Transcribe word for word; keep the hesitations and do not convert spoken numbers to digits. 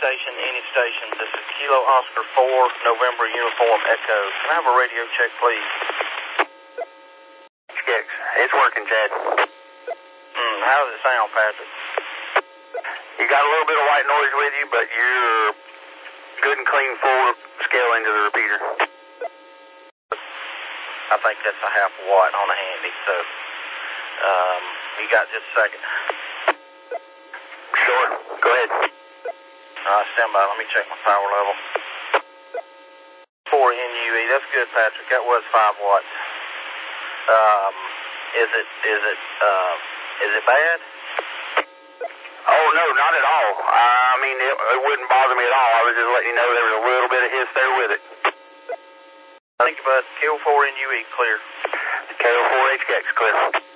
station, any station. This is Kilo Oscar four, November Uniform Echo. Can I have a radio check, please? It's working, Chad. Hmm, how does it sound, Patrick? You got a little bit of white noise with you, but you're good and clean forward scale into the repeater. I think that's a half a watt on a handy, so um, you got just a second. Sure, go ahead. All right, stand by. Let me check my power level. four N U E, that's good, Patrick. That was five watts. Um, is it, is it, uh, is it bad? Oh, no, not at all. I mean, it, it wouldn't bother me at all. I was just letting you know there was a little bit of hiss there with it. Thank you, bud. K O four N U E, clear. K O four H K X, clear.